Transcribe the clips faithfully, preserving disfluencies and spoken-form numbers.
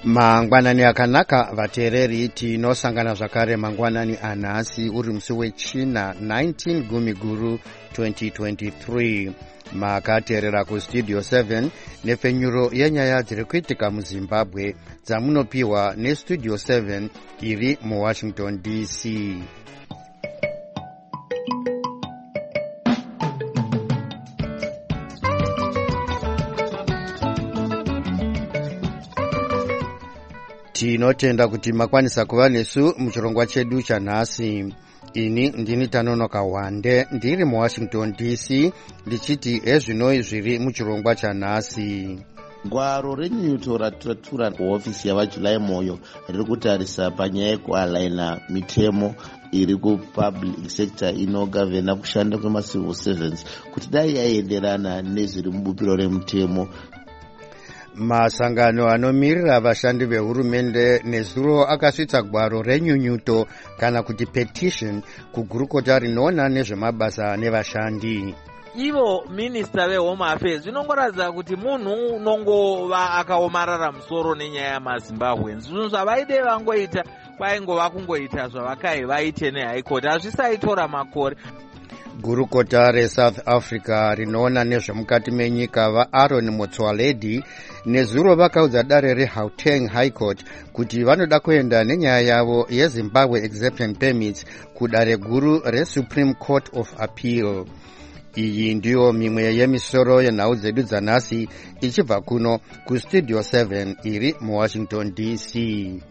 Mangwanani akanaka vateereri tinosangana zvakare mangwanani anhasi uri musi wechina nineteen gumi guru twenty twenty-three. Makateerera kustudio seven nepfenyuro yenyaya dziri kuitika muZimbabwe dzamunopiwa nestudio seven iri muWashington D C. Tinotenda kuti makwanisa kuva nesu muchirongwa chedu chanhasi. Ini ndini Tanonoka Wande ndiri muWashington D C ndichiti ezvinoi zviri muchirongwa chanhasi. Gwaro renyunyuto ratatura kuhofisi yavaJulai Moyo riri kutarisa panyaya yekualaina mitemo iri kupublic sector inogavhena kushanda kwemacivil servants kuti dai yaenderana nezviri mubupiro remutemo. Masangano anomirira vashandi vehurumende nezuro akasvitsa gwaro renyunyuto kana kuti petition kugurukota rinoona nezvemabasa nevashandi. Ivo minista vehome affairs zvinongoratidza kuti munhu unongova akaomarara musoro nenyaya yamaZimbabwe. Zvinhu zvavaide vangoita kwaingova kungoita zvavakai vaite neHigh Court, hazvisaitora makore. Gurukota reSouth Africa rinoona nezvemukati menyika vaAaron Motsoaledi nezuro vakaudza dare reGauteng High Court kuti vanoda kuenda nenyaya yavo yeZimbabwe Exemption Permits kudare guru reSupreme Court of Appeal. Iyi ndiyo mimwe yemisoro yenhau dzedu dzanhasi ichibva kuno kustudio seven iri muWashington D C.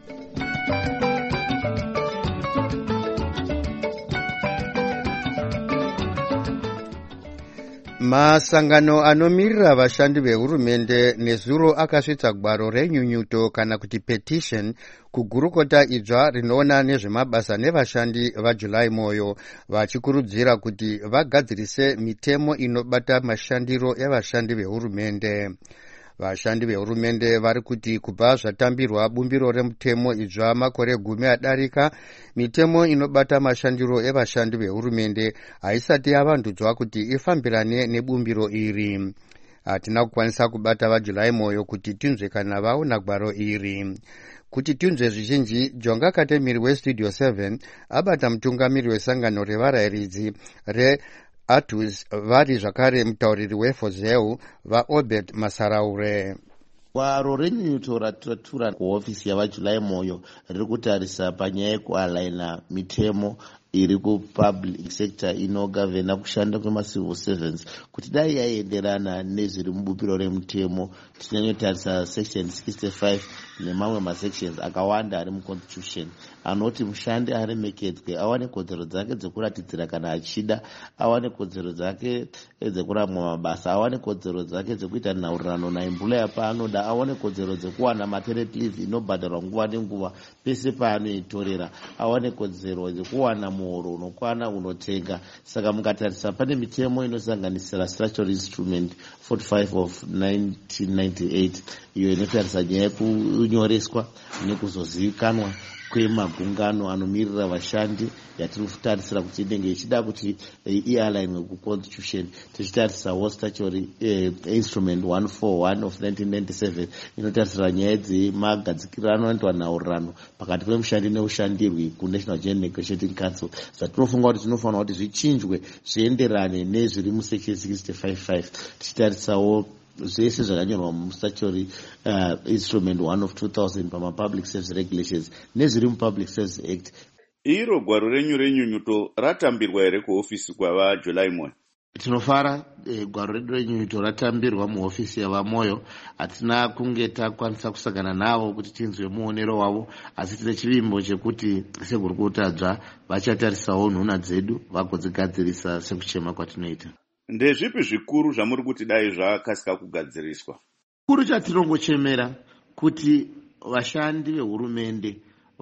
Masangano anomirira vashandi vehurumende nezuro akasvitsa gwaro renyunyuto kana kuti petition kugurukota idzva rinoona nezvemabasa nevashandi vaJulai Moyo vachikurudzira kuti vagadzirise mitemo inobata mashandiro evashandi vehurumende. Vashandi vehurumende vari kuti kubva zvatambirwa bumbiro remutemo idzva makore gumi adarika, mitemo inobata mashandiro evashandi vehurumende haisati yavandudzwa kuti ifambirane nebumbiro iri. Hatina kukwanisa kubata vaJulai Moyo kuti tinzwe kana vaona gwaro iri. Kuti tinzwe zvizhinji, Jonga Katemiri westudio seven abata mutungamiri wesangano revarayiridzi re Atus vari zvakare mutauriri weFozeu vaObed Masaraure. Gwaro renyunyuto ratatura kuhofisi yavaJulai Moyo riri kutarisa panyaya yekualaina mitemo iri kupublic sector inogavhena kushanda kwemacivil servants kuti dai yaenderana nezviri mubupiro remutemo. Tinyanyotarisa section sixty-five nemamwe masections akawanda ari muconstitution anoti mushandi aremekedzwe, awane kodzero dzake dzekuratidzira kana achida, awane kodzero dzake dzekuramwa mabasa, awane kodzero dzake dzekuita nhaurirano naemployer paanoda, awane kodzero dzekuwana maternity leave inobhadharwa nguva nenguva pese paanoitorera, awane kodzero dzekuwana muhoro unokwana unotenga. Saka mukatarisa pane mitemo inosanganisira statutory instrument forty-five of nineteen ninety-eight iyo inotarisa nyaya yekunyoreswa nekuzozivikanwa kwemagungano anomirira vashandi yatiri kutarisira kuti inenge ichida kuti ialainwe kuconstitution. Tichitarisawo statutory eh, instrument one forty-one of nineteen ninety-seven inotarisira nyaya dzemagadzikiriro anoitwa nhaurirano pakati pemushandi neushandirwi kuNational Joint Negotiating Council. Zatinofunga kuti tinofanira kuti zvichinjwe zvienderane nezviri musection sixty-five five. Tichitarisawo zvese zvakanyorwa mustatutory uh, instrument one of two thousand pamapublic service regulations nezviri mupublic service act. Iro gwaro renyu renyunyuto ratambirwa here kuhofisi kwavaJulai Moyo? Tinofara eh, gwaro redu renyunyuto ratambirwa muhofisi yavaMoyo. Hatina kunge takwanisa kusangana navo kuti tinzwe muonero wavo, asi tine chivimbo chekuti segurukutadzva vachatarisawo nhuna dzedu vagodzigadzirisa sekuchema kwatinoita. Ndezvipi zvikuru zvamuri kuti dai zvakasika kugadziriswa? Chikuru chatinongochemera kuti vashandi vehurumende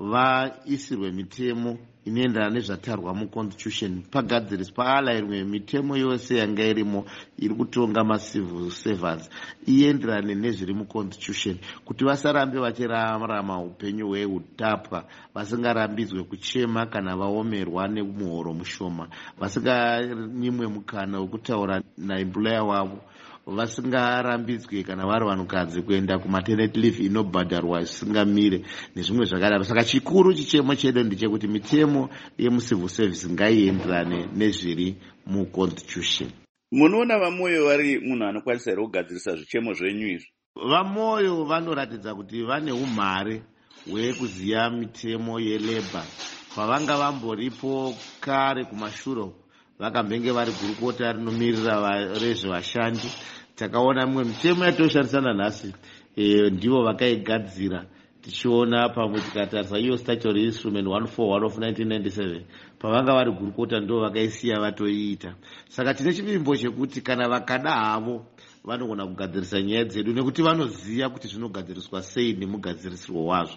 vaisirwe mitemo inoenderana nezvatarwa muconstitution, pagadziriswa paalairwe mitemo yose yanga irimo iri kutonga macivil servants ienderane nezviri muconstitution, kuti vasarambe vachirarama upenyu hweutapwa, vasingarambidzwe kuchema kana vaomerwa nemuhoro mushoma, vasinganyimwe mukana wekutaura naemployer wavo vasingarambidzwe kana vari vanhukadzi kuenda kumaternity leave inobhadharwa zvisingamire nezvimwe zvakadaro. Saka chikuru chichemo chedu ndechekuti mitemo yemucivil service ngaienderane nezviri muconstitution. Munoona vamoyo vari munhu anokwanisa here kugadzirisa zvichemo zvenyu izvi? Vamoyo vanoratidza kuti vane umhare hwekuziva mitemo yeleba. Pavanga vamboripo kare kumashure vakambenge vari gurukota rinomirira rezvevashandi, takaona mimwe mitemo yatoshandisana nhasi e, ndivo vakaigadzira. Tichiona pamwe tikatarisa iyo statutory instrument one forty-one of nineteen ninety-seven pavanga vari gurukota ndo vakaisiya vatoiita. Saka tine chivimbo chekuti kana vakada havo vanogona kugadzirisa nyaya dzedu nekuti vanoziva kuti zvinogadziriswa sei nemugadzirisirwo wazvo.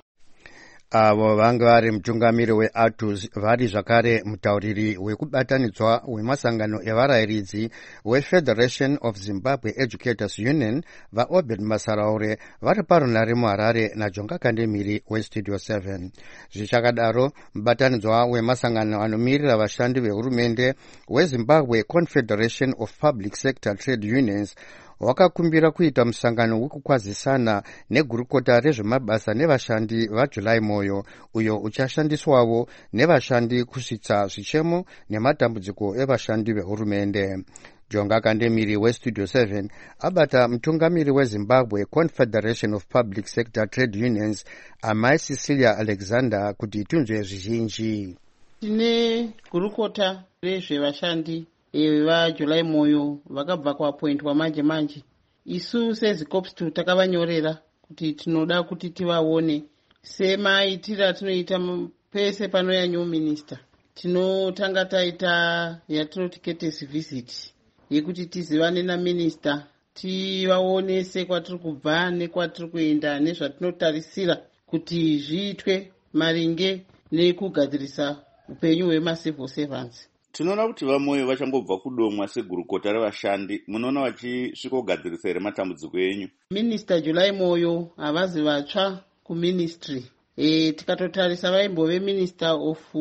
Avo vanga vari mutungamiri weA T U S vari zvakare mutauriri wekubatanidzwa wemasangano evarayiridzi weFederation of Zimbabwe Educators Union vaObed Masaraure vari parunare muHarare naJonga Kandemiri weStudio seven. Zvichakadaro, mubatanidzwa wemasangano anomirira vashandi vehurumende weZimbabwe Confederation of Public Sector Trade Unions wakakumbira kuita musangano wekukwazisana negurukota rezvemabasa nevashandi vaJuly Moyo, uyo uchashandiswawo nevashandi kusvitsa zvichemo nematambudziko evashandi vehurumende. Jonga Kandemiri weStudio seven abata mutungamiri weZimbabwe Confederation of Public Sector Trade Unions Amai Cecilia Alexander kuti tunzwe zvizhinji. Tine gurukota rezvevashandi vaJuly Moyo vakabva kuapointwa manje manje. Isu seZikopstu takavanyorera kuti tinoda kuti tivaone semaitira tinoita pese panoya new minister. Tinotanga taita yatinoti courtesy visit yekuti tizivane naminister, tivaonese kwatiri kubva nekwatiri kuenda nezvatinotarisira kuti zviitwe maringe nekugadzirisa upenyu hwemacivil servants. Tinoona kuti vamoyo vachangobva kudomwa segurukota revashandi, munoona vachisvikogadzirisa here matambudziko enyu? Minister July Moyo havazi vatsva kuministry. E, tikatotarisa vaimbove minister of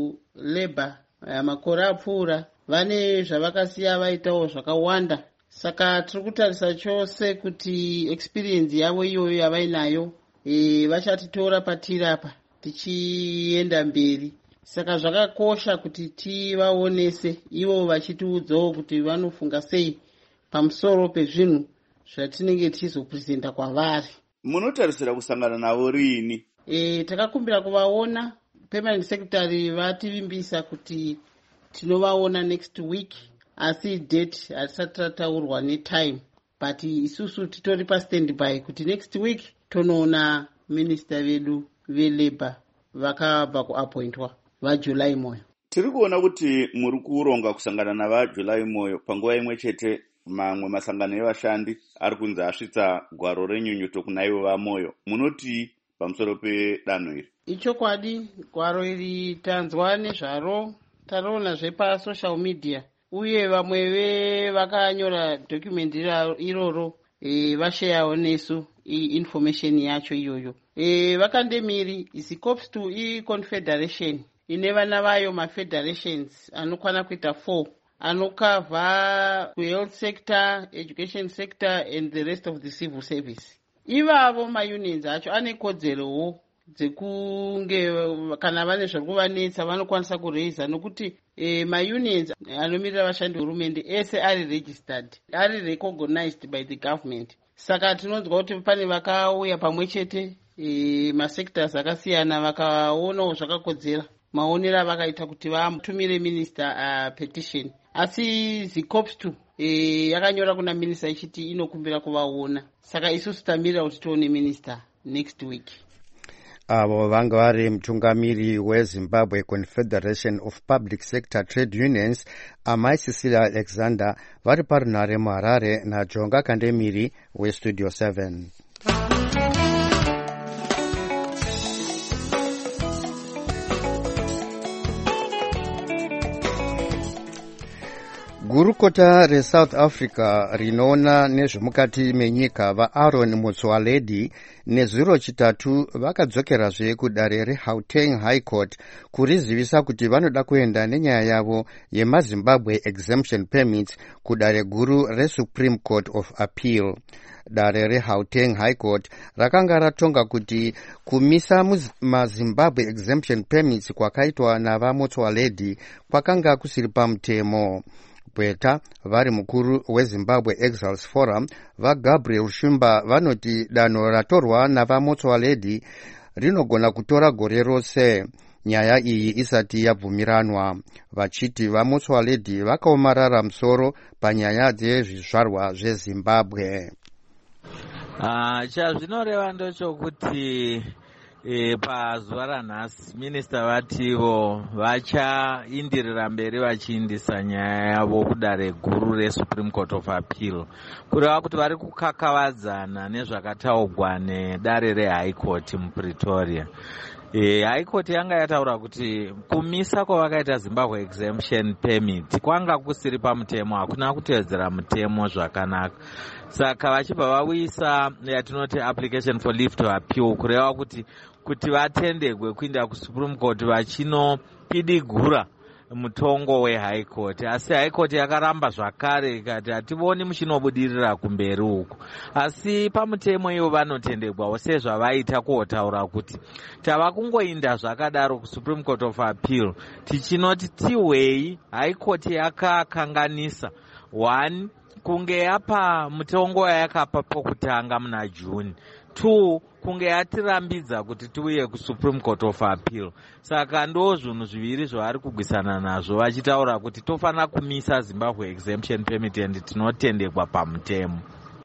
labor makore apfuura vane zvavakasiya vaitawo zvakawanda. Saka tiri kutarisa chose kuti experience yavo iyoyo yavainayo e, vachatitora patiri apa tichienda mberi. Saka zvakakosha kuti tivaonese ivo vachitiudzawo kuti vanofunga sei pamusoro pezvinhu zvatinenge tichizopresenta kwavari. Munotarisira kusangana navo rini? E, takakumbira kuvaona. Permanent secretary vativimbisa kuti tinovaona next week, asi date hatisati tataurwa netime, but isusu titori pastandby kuti next week tonoona minister vedu velabor vakabva kuapointwa vaJuly Moyo. Tiri kuona kuti muri kuronga kusangana navaJuly Moyo panguva imwe chete mamwe masangano evashandi ari kunzi asvitsa gwaro renyunyuto kuna ivo vaMoyo. Munoti pamusoro pedanho iri? Ichokwadi, gwaro iri tanzwa nezvaro, taroona zvepasocial media, uye vamwe vakanyora document iroro e, vashayawo nesu information yacho iyoyo. E, vakandemiri Zikopstu iConfederation ine vana vayo mafederations anokwana kuita four anokavha health sector, education sector and the rest of the civil service. Ivavo maunions acho ane kodzerowo dzekunge kana vane zviri kuvanetsa vanokwanisa kureisa, nokuti e, maunions anomirira vashandi hurumende ese ari registered, ari recognized by the government. Saka tinonzwa kuti pane vakauya pamwe chete e, masectors akasiyana vakaonawo zvakakodzera maonera vakaita kuti vatumire minister uh, petition, asi Zikopstu e, yakanyora kuna minister ichiti inokumbira kuvaona. Saka isusu tamirira kuti tione minister next week. Avo vanga vari mutungamiri weZimbabwe Confederation of Public Sector Trade Unions Amai Cecilia Alexander vari parunare muHarare naJonga Kandemiri weStudio seven. gurukota resouth africa rinoona nezvemukati menyika vaaaron motsoaledi nezuro chitatu vakadzokerazve kudare regauteng high court kurizivisa kuti vanoda kuenda nenyaya yavo yemazimbabwe exemption permits kudare guru resupreme court of appeal. Dare regauteng high court rakanga ratonga kuti kumisa mazimbabwe exemption permits kwakaitwa navamotsoaledi kwakanga kusiri pamutemo. Pweta vari mukuru wezimbabwe exiles forum vagabriel shumba vanoti danho ratorwa navamotsoaledi rinogona kutora gore rose nyaya iyi isati yabvumiranwa, vachiti vamotsoaledi vakaomarara musoro panyaya dzezvizvarwa zvezimbabwe. Uh, chazvinoreva ndochokuti e, pazuva ranhasi minista vativo vachaindirira mberi vachiindisa nyaya yavo kudare guru resupreme court of appeal, kureva kuti vari kukakavadzana nezvakataurwa nedare rehigh court mupretoria. E, high court yanga yataura kuti kumisa kwavakaita zimbabwe exemption permit kwanga kusiri pamutemo, hakuna kutevedzera mutemo zvakanaka. Saka vachibva vauyisa yatinoti application for leave to appeal, kureva kuti kuti vatendegwe kuinda kusupreme court vachinopidigura mutongo wehigh court. Asi high court yakaramba zvakare ikati hativoni muchinobudirira kumberi uku. Asi pamutemo ivo vanotendegwawo sezvavaita kuotaura kuti tava kungoinda zvakadaro kusupreme court of appeal tichinoti tiwei high court yakakanganisa one kunge yapa mutongo wayakapa pokutanga muna June, two kunge yatirambidza kuti tiuye kusupreme court of appeal. Saka ndo zvinhu zviviri zvavari kugwisana nazvo vachitaura kuti tofana kumisa zimbabwe exemption permit and tinotendekwa pamutemo.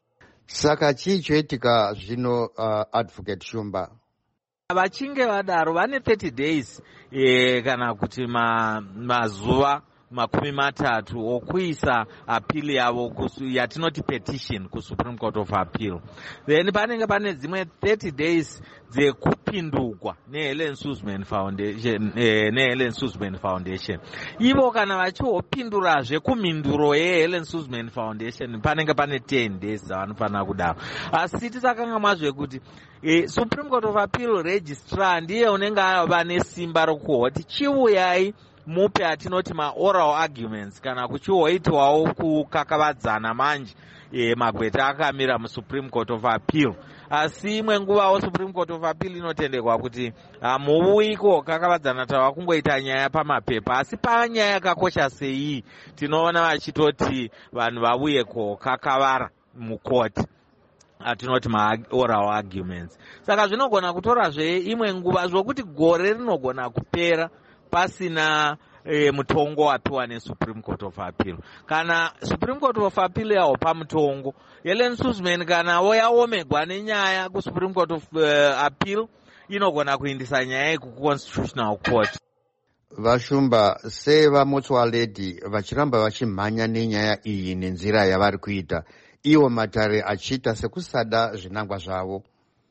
Saka chii choitika zvino uh, advocate Shumba? Vachinge vadaro vane thirty days e, kana kuti ma, mazuva makumi matatu okuisa appeal yavo yatinoti petition kusupreme court of appeal. Then panenge pane dzimwe thirty days dzekupindurwa neHelen Suzman Foundation eh, neHelen Suzman Foundation. Ivo kana vachiopindurazve kuminduro yeHelen Suzman Foundation panenge pane ten days dzavanofanira kudaro. Asi tisakanga mazve kuti eh, Supreme Court of Appeal registrar ndiye unenge ava nesimba rokuti chiuyai mupe atinoti ma-oral arguments kana kuchihoitwawo kukakavadzana manje e, magweta akamira musupreme court of appeal. Asi imwe nguvawo supreme court of appeal inotendekwa kuti hamuuyi kokakavadzana tava kungoita nyaya pamapepa. Asi panyaya yakakosha sei tinoona vachitoti vanhu vauye kokakavara mukoti atinoti ma-oral arguments. Saka zvinogona kutorazve imwe nguva zvokuti gore rinogona kupera pasina e, mutongo wapiwa neSupreme Court of Appeal. Kana Supreme Court of Appeal yawo pamutongo, Helen Suzman kana yaomegwa nenyaya kuSupreme Court of uh, Appeal inogona kuindisa nyaya kuConstitutional Court. Vashumba, sei vamotsoaledi vachiramba vachimhanya nenyaya iyi nenzira yavari kuita, iwo matare achiita sekusada zvinangwa zvavo?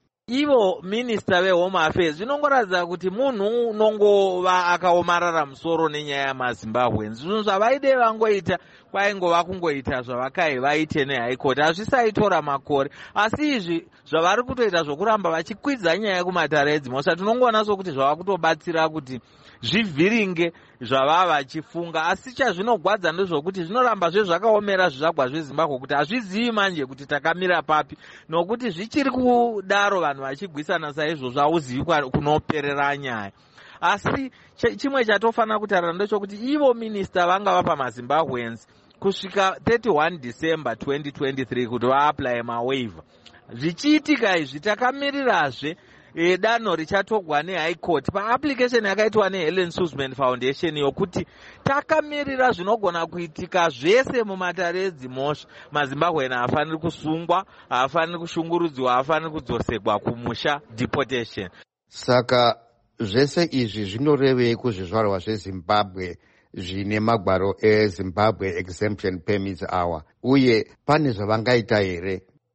Ivo minista vehome affairs zvinongoratidza kuti munhu unongova akaomarara musoro nenyaya yamazimbabwe. Zvinhu zvavaide vangoita kwaingova kungoita zvavakai vaite nehigh court, hazvisaitora makore. Asi izvi zvavari kutoita zvokuramba vachikwidza nyaya kumatare edzimhosva tinongoona sokuti zvava kutobatsira kuti zvivhiringe zvava vachifunga. Asi chazvinogwadza ndezvokuti zvinoramba zvezvakaomera zvizvagwa zvezimbabwe kuti hazvizivi manje kuti takamira papi, nokuti zvichiri kudaro vanhu vachigwisana saizvozvo hauzivi kunoperera nyaya. Asi chimwe chatofanira kutarira ndechokuti ivo minista vanga vapa mazimbabweans kusvika thirty-one December twenty twenty-three kuti vaapply mawaiver. Zvichiitika izvi takamirirazve E, danho richatogwa nehigh court paapplication yakaitwa neHelen Suzman Foundation yokuti takamirira zvinogona kuitika zvese mumatare edzimhosva. Mazimbabwean haafaniri kusungwa, haafaniri kushungurudziwa, haafaniri kudzosegwa kumusha, deportation. Saka zvese izvi zvinorevei kuzvizvarwa zvezimbabwe zvine magwaro ezimbabwe exemption permits awa, uye pane zvavangaita here?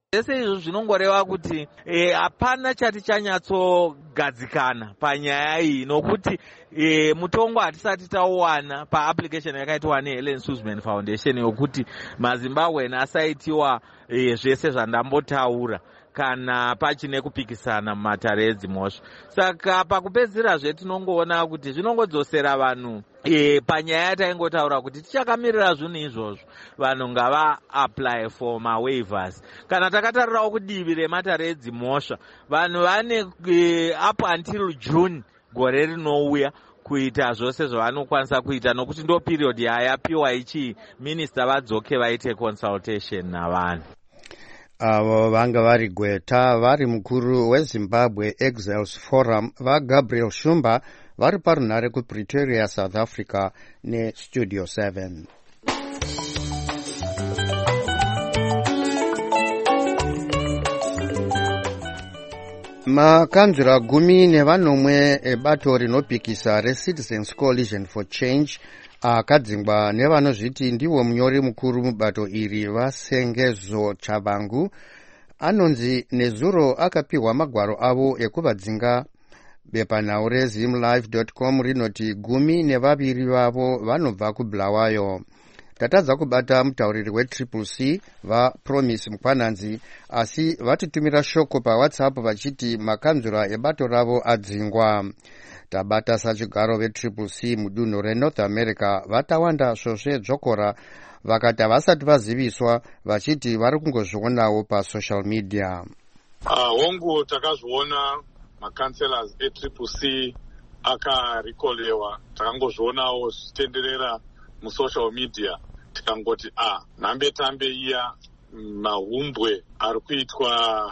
zvese izvo zvinongoreva kuti hapana e, chati chanyatsogadzikana panyaya iyi, nokuti e, mutongo hatisati tauwana paapplication yakaitwa neHelen Suzman Foundation yokuti maZimbabwean asaitiwa e, zvese zvandambotaura kana pachine kupikisana mumatare edzimhosva. Saka pakupedzisira zvetinongoona kuti zvinongodzosera vanhu e, panyaya taingotaura kuti tichakamirira zvinhu izvozvo vanhu ngava apply for mawaivers. Kana takatarirawo kudivi rematare edzimhosva, vanhu vane e, up until June gore rinouya kuita zvose zvavanokwanisa kuita, nokuti ndo period yayapiwa ichi minista vadzoke vaite consultation navanhu. Avo vanga vari Gweta vari mukuru weZimbabwe Exiles Forum vaGabriel Shumba vari parunhare kuPretoria, South Africa neStudio seven. Makanzura gumi nevanomwe ebato rinopikisa reCitizens Coalition for Change akadzingwa nevanozviti ndiwo munyori mukuru mubato iri vaSengezo Chabangu anonzi nezuro akapiwa magwaro avo ekuvadzinga. Bepanhau rezimlive dot com rinoti gumi nevaviri vavo vanobva kuBulawayo. Tatadza kubata mutauriri weTriple C vaPromise Mukwananzi, asi vatitumira shoko paWhatsApp vachiti makanzura ebato ravo adzingwa. Tabata sachigaro veTriple C mudunhu reNorth America vatawanda svosve dzokora vakati havasati vaziviswa vachiti vari kungozvionawo pasocial media. hongu takazviona makanselas eTriple C akarikolewa, takangozvionawo zvichitenderera musocial media, tikangoti a nhambe tambe iya mahumbwe ari kuitwa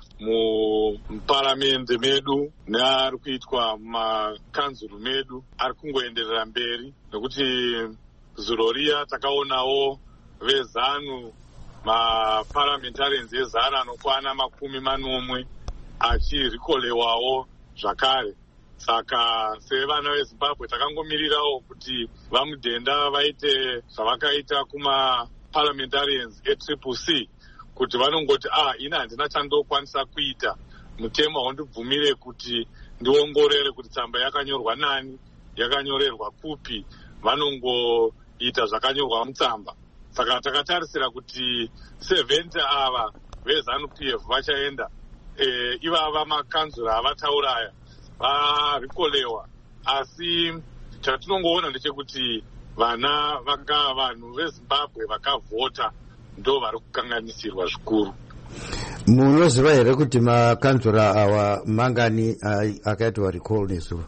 muparamende medu neari kuitwa mumakanzuru medu ari kungoenderera mberi, nekuti zuro riya takaonawo vezanu maparliamentarians ezara anokwana makumi manomwe achirikolewawo zvakare. Saka sevana veZimbabwe takangomirirawo kuti vamudhenda vaite zvavakaita kuma parliamentarians eTriple C, kuti vanongoti ah ina handina chandokwanisa kuita, mutemo haundibvumire kuti ndiongorere kuti tsamba yakanyorwa nani, yakanyorerwa kupi, vanongoita zvakanyorwa mutsamba. Saka takatarisira kuti seventy ava vezanu P F vachaenda e, ivava makanzura havatauraya varikolewa, asi chatinongoona ndechekuti vana vaka vanhu veZimbabwe vakavhota ndo vari kukanganisirwa zvikuru. Munoziva here kuti makanzura awa mangani akaitwa recall nezuva?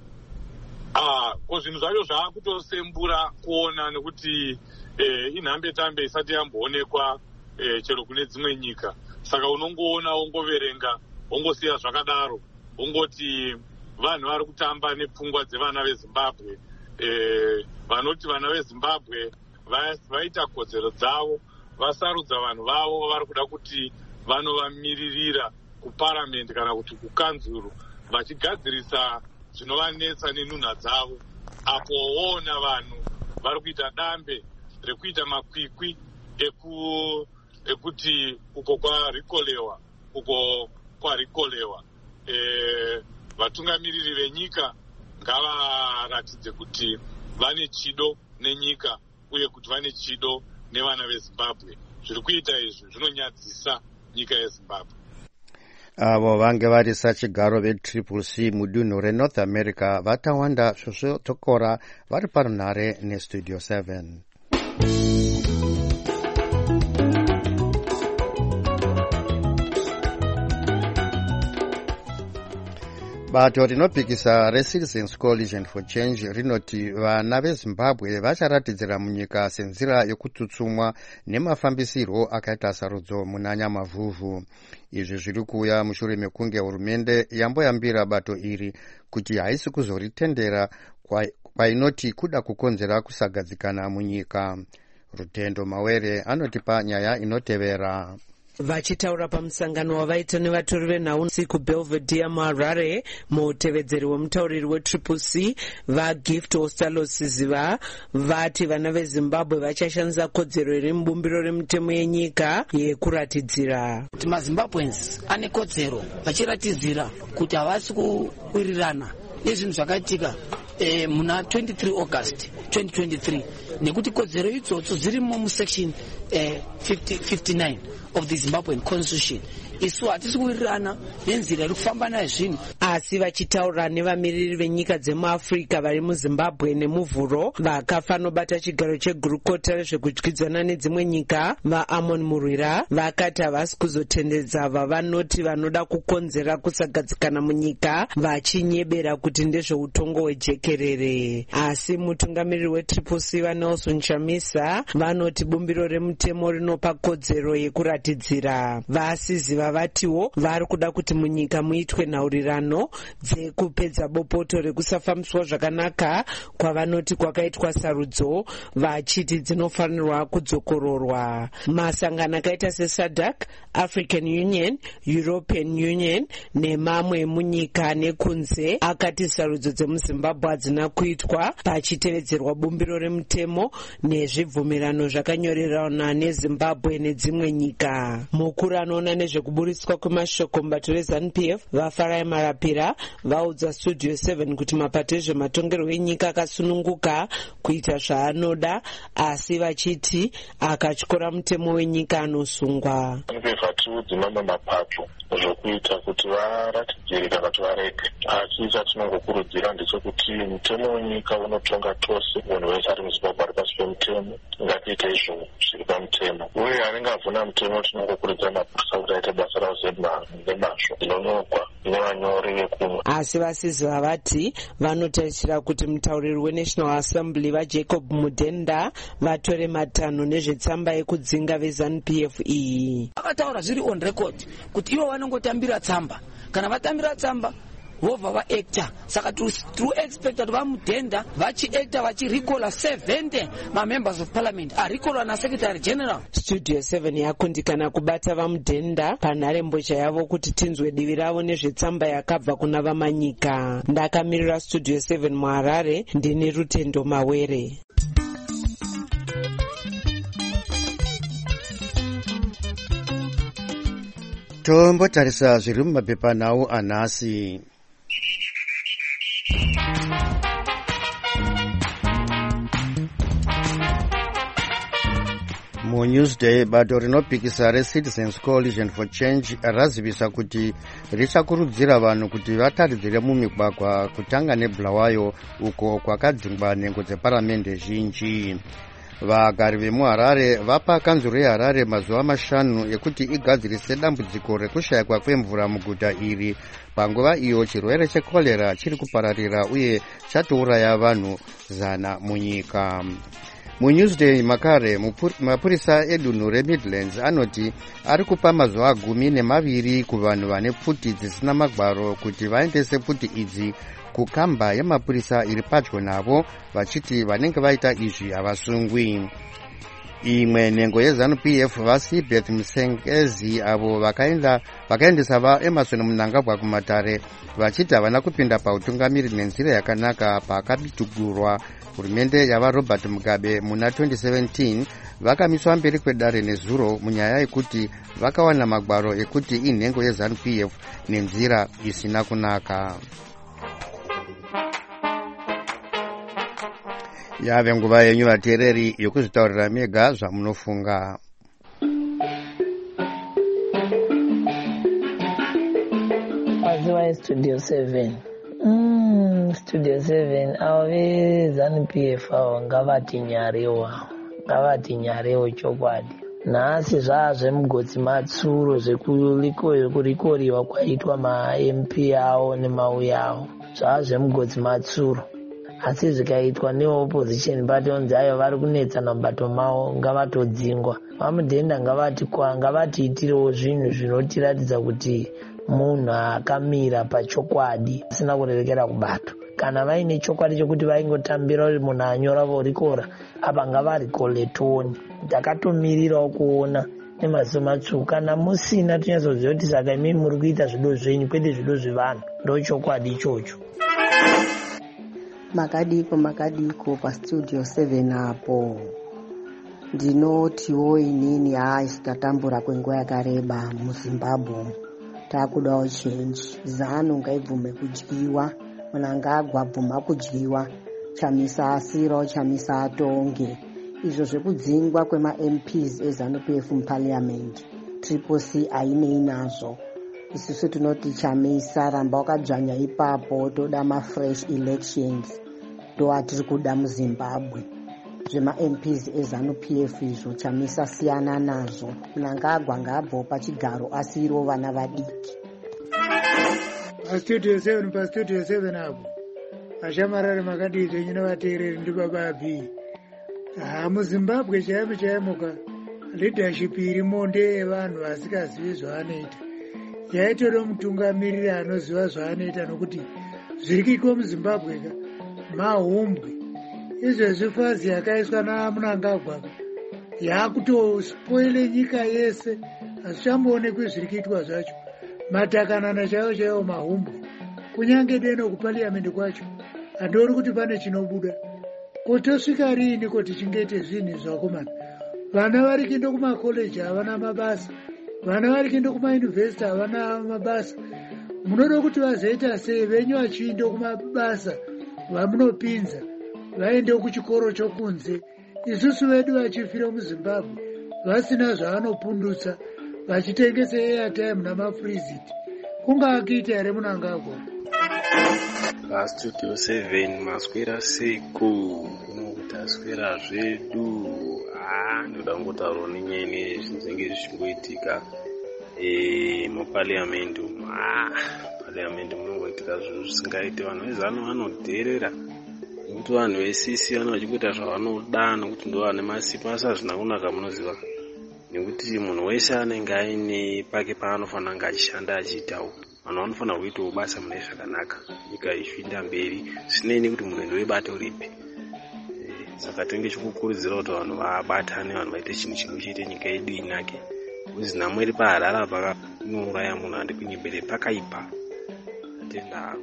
Ah, ko zvinhu zvacho zvakutosembura kuona nekuti eh, inhambe tambe isati yamboonekwa eh, chero kune dzimwe nyika. Saka unongoona wongoverenga wongosiya zvakadaro, wongoti vanhu vari kutamba nepfungwa dzevana veZimbabwe. Eh, vanoti vana veZimbabwe vaita kodzero dzavo, vasarudza vanhu vavo vari kuda kuti vanovamiririra kuparamendi kana kuti kukanzuru, vachigadzirisa zvinovanetsa nenhunha dzavo. Apo woona vanhu vari kuita dambe rekuita makwikwi eku ekuti uko kwarikolewa uko kwarikolewa. E, vatungamiriri venyika ngavaratidze kuti vane chido nenyika uye kuti vane chido nevana veZimbabwe. Zviri kuita izvi zvinonyadzisa nyika yeZimbabwe. Avo vange vari sachigaro veTriple C mudunhu reNorth America vatawanda svosvotokora vari parunhare neStudio seven. Bato rinopikisa reCitizens Coalition for Change rinoti vana veZimbabwe vacharatidzira munyika senzira yekutsutsumwa nemafambisirwo akaita sarudzo muna Nyamavhuvhu. Izvi zviri kuuya mushure mekunge hurumende yamboyambira bato iri kuti haisi kuzoritendera kwainoti kuda kukonzera kusagadzikana munyika. Rutendo Mawere anotipa nyaya inotevera. Vachitaura pamusangano wavaita nevatori venhau kubelvedere muharare, mutevedzeri wemutauriri wetriple C vagift ostalosiziva vati vana vezimbabwe vachashandisa kodzero iri mubumbiro remutemo yenyika yekuratidzira kuti mazimbabweans ane kodzero vachiratidzira kuti havasi kuwirirana nezvinhu zvakaitika eh, muna twenty-three August twenty twenty-three nekuti kodzero idzodzo dzirimo musection eh, fifty-nine of the Zimbabwean constitution. Isu hatisi kuwirirana nenzira iri kufamba nayo zvinhu. Asi vachitaura nevamiriri venyika dzemuafrica vari muzimbabwe nemuvhuro vakafa nobata chigaro chegurukota rezvekudyidzana nedzimwe nyika vaamon murwira vakati havasi kuzotendedza vavanoti vanoda kukonzera kusagadzikana munyika vachinyebera kuti ndezveutongo hwejekerere. Asi mutungamiriri wetriple C vaNelson Chamisa vanoti bumbiro remutemo rinopa kodzero yekuratidzira. Vasiziva vatiwo vari kuda kuti munyika muitwe nhaurirano dzekupedza bopoto rekusafambiswa zvakanaka kwavanoti kwakaitwa sarudzo, vachiti dzinofanirwa kudzokororwa. Masangano akaita seSADC, African Union, European Union nemamwe munyika nekunze akati sarudzo dzemuzimbabwe hadzina kuitwa pachitevedzerwa bumbiro remutemo nezvibvumirano zvakanyorerana nezimbabwe nedzimwe nyika. Mukuru anoona nezvekuburitswa kwemashoko mubato reZANU P F vaFarai Marapira vaudza Studio seven kuti mapato ezvematongerwo enyika akasununguka kuita zvaanoda, asi vachiti akatyora mutemo wenyika anosungwa. Vatudzi mamwe mapato zvokuita kuti varatidzire kana kuti varege, asi chatinongokurudzira ndechekuti mutemo wenyika unotonga tose. Munhu wese ari muZimbabwe ari pasi pemutemo, ngatiite izvo zviri pamutemo. Uye anenge avhuna mutemo tinongokurudzira mapurisa kuti aite basa ravo nemazvo rinonogwa nevanyori vekumwe. Asi vasiziva vati vanotarisira kuti mutauriri weNational Assembly vaJacob Mudenda vatore matanho nezvetsamba yekudzinga veZANU P F iyi. Vakataura zviri on record kuti ivo vanongotambira tsamba, kana vatambira tsamba vobva vaacta. Saka tiri expecta kuti vaMudenda vachiacta vachirikola seventy mamembers of parliament arikola naSecretary General. Studio seven yakundikana kubata vaMudenda panharembozha yavo kuti tinzwe divi ravo nezvetsamba yakabva kuna vamanyika. Ndakamirira Studio seven muHarare, ndini Rutendo Mawere. Tombotarisa zviri mumapepanhau anhasi. MuNewsday, bato rinopikisa reCitizens Coalition for Change razivisa kuti richakurudzira vanhu kuti vataridzire mumigwagwa kutanga neBulawayo uko kwakadzingwa nhengo dzeparamende zhinji. Vagari vemuHarare vapa kanzuro yeHarare mazuva mashanu ekuti igadzirise dambudziko rekushayikwa kwemvura muguta iri panguva iyo chirwere chekorera chiri kupararira uye chatouraya vanhu zana munyika. MuNewsday makare mapurisa edunhu reMidlands anoti ari kupa mazuva gumi nemaviri kuvanhu vane pfuti dzisina magwaro kuti vaendese pfuti idzi kukamba yemapurisa iri padyo navo, vachiti vanenge vaita izvi havasungwi. Imwe nhengo yeZANU P F vaSibeth Msengezi avo vakaenda vakaendesa vaEmerson Mnangagwa kumatare vachiti havana kupinda pautungamiri nenzira yakanaka pakabitugurwa hurumende yavaRobert Mugabe muna twenty seventeen. Vakamiswa mberi kwedare nezuro munyaya yekuti vakawana magwaro ekuti inhengo yeZANU P F nenzira isina kunaka. Yave nguva yenyu vateereri yokuzvitaurira mega zvamunofunga. Mazuva Studio seven. Mm, Studio seven avo veZANU P F avo ngavati nyarewa, ngavati nyarewo chokwadi. Nhasi zvaa zvemugodzi matsuro zvekurikoriwa kwaitwa maM P avo nemauya avo, zvaa zvemugodzi matsuro. Asi zvikaitwa neopposition batonzi ayo vari kunetsana mubato mavo ngavatodzingwa. VaMudenda ngavati kwa ngavatiitirewo zvinhu zvinotiratidza kuti munhu akamira pachokwadi asina kurerekera kubato. Kana vaine chokwadi chokuti vaingotambira kuti munhu anyora vorikora apa ngavaricoletoni. Takatomirirawo kuona nemaziso matsvuku. Kana musina tinyatsoziva kuti saka imimi muri kuita zvido zvenyu kwete zvido zvevanhu. Ndo chokwadi ichocho. Makadiko makadiko pastudio seven apo. Ndinotiwo inini hayi tatambura kwenguva yakareba muZimbabwe. Takudawo change. Zanu ngaibvume kudyiwa. Munhu ngagwa bvuma kudyiwa. Chamisa asiro chamisa atonge. Izvo zvekudzingwa kwema-M Ps eZANU-P F muparliament triple C ainei nazvo. Isusu tinoti chamisa ramba wakadzvanya ipapo toda ma-fresh elections. Ndo atiri kuda muZimbabwe. Zvema-M Ps eZANU-P F izvo chamisa siyana nazvo. Munhu ngagwa ngabvawo pachigaro asiro vana vadiki. Pastudio seven pastudio seven apo. Ashamarari makadii zvenyu navateereri ndi baba api. Ah, muZimbabwe chaimo chaimoka leadership irimo ndeyevanhu vasikazivi zvavanoita. Yaitoda mutungamiriri anoziva zvavanoita nokuti zviri kuitwa muZimbabwe ka mahumbwe. Izvezvi fazi yakaiswa naMnangagwa yakutospoile nyika yese. Hazvichamboonekwi zviri kuitwa zvacho. Matakanana chaiwo chaiwo mahumbwe. Kunyange deno kupaliamendi kwacho handori kuti pane chinobuda. Kotosvika riini kuti chingete zvinhu zvakomana. Vana vari kuenda kumakoleji havana mabasa. Vana vari kuenda kumayunivhesiti havana mabasa. Munoda kuti vazoita sei venyu vachienda kumabasa vamunopinza vaende kuchikoro chokunze. Isusu vedu vachifira muZimbabwe vasina zvavanopundutsa vachitengesa airtime namafriziti. Kungaakita here Mnangagwa? Pastudio seven maswera seku taswera zvedu. Ah, ndoda ngotaura nenyaya zvinenge zvichingoitika eh muparliament. Ah, parliament munongoitika zvinhu zvisingaite. Vanhu vezano vanodherera nekuti vanhu vesisi vano vachikuita zvavanoda nokuti ndo vane masipa. Asi hazvina kunaka munoziva, nekuti munhu wese anenge aine pake paanofanira kunge achishanda achiitawo. Vanhu vanofanira kuitawo basa mune zvakanaka, nyika ichienda mberi zvinei nekuti munhu ndoibata uripi. Saka tinenge chikukurudzira kuti vanhu vabatane, vanhu vaite chinhu chimwe chete, nyika yedu inake. Uzi nhamo iri paharara pakauraya munhu handi kunyembere pakaipa. Atenda hangu.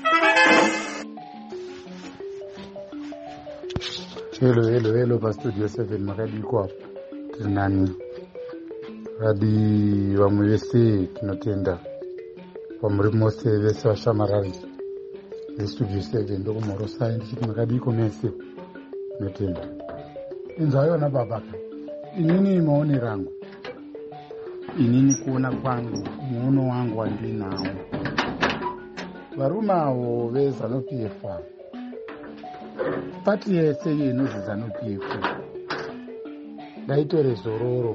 Hello, hello, hello, pastudio seven makadiko apo. Tiri nani? Radi vamwe vese tinotenda. Pamuri mose vese vashamarari vestudio seven ndokumorosai ndichiti makadiko mese tinotenda. Inzwayona babaka. Inini maoni rangu. Inini kuona kwangu, muono wangu wandinawo. Varume avo veZANU-P F pati yese inozi ZANU-P F ngaitore zororo,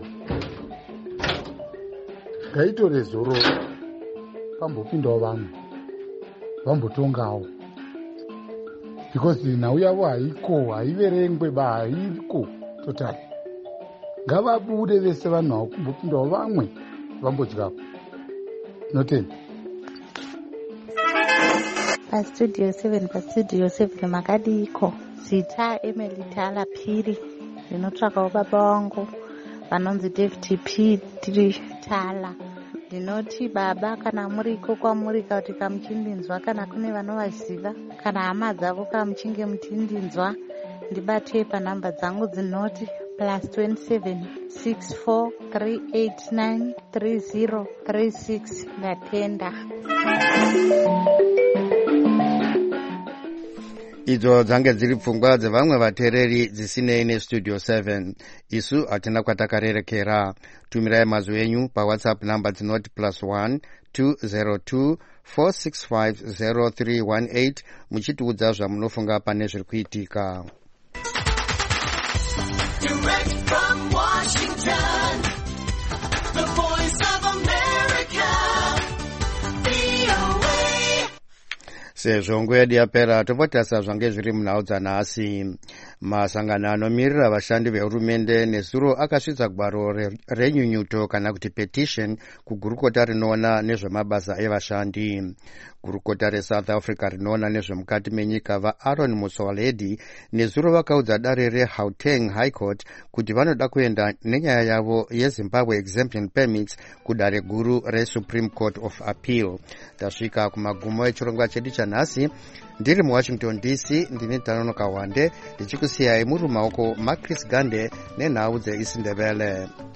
ngaitore zororo, pambopindawo vamwe vambotongawo, because nhau yavo haiko, haiverengwe ba haiko totally. Ngavabude vese vanhu avo kumbopindawo vamwe vambodyapo. Notenda. Pastudio seven pastudio seven makadiko. Zita Emily Tala Piri ndinotsvakawo baba vangu vanonzi David P Tala. Ndinoti baba, kana muriko kwamuri kuti kamuchindinzwa, kana kune vanovaziva, kana hama dzavo kamuchinge mutindinzwa, ndibate panhamba dzangu dzinoti plus twenty-seven six four three eight nine three zero three six. Ndatenda. Idzo dzange dziri pfungwa dzevamwe vateereri dzisinei nestudio seven. Isu hatina kwatakarerekera. Tumirai mazwi enyu pawhatsapp namba dzinoti plus one two zero two four six five zero three one eight muchitiudza zvamunofunga pane zviri kuitika. Direct from Washington, the voice of America, V O A. Sezvo nguva yedu yapera, topotarisa zvange zviri munhau dzanhasi. Masangano anomirira vashandi vehurumende nezuro akasvitsa gwaro renyunyuto kana kuti petition kugurukota rinoona nezvemabasa evashandi. gurukota resouth africa rinoona nezvemukati menyika vaaaron motsoaledi nezuro vakaudza dare regauteng high court kuti vanoda kuenda nenyaya yavo yezimbabwe exemption permits kudare guru resupreme court of appeal. Tasvika kumagumo echirongwa chedu chanhasi. Ndiri muwashington D C, ndini Tanonoka Wande ndichikusiyai muri mumaoko maChris Gande nenhau dzeIsindebele.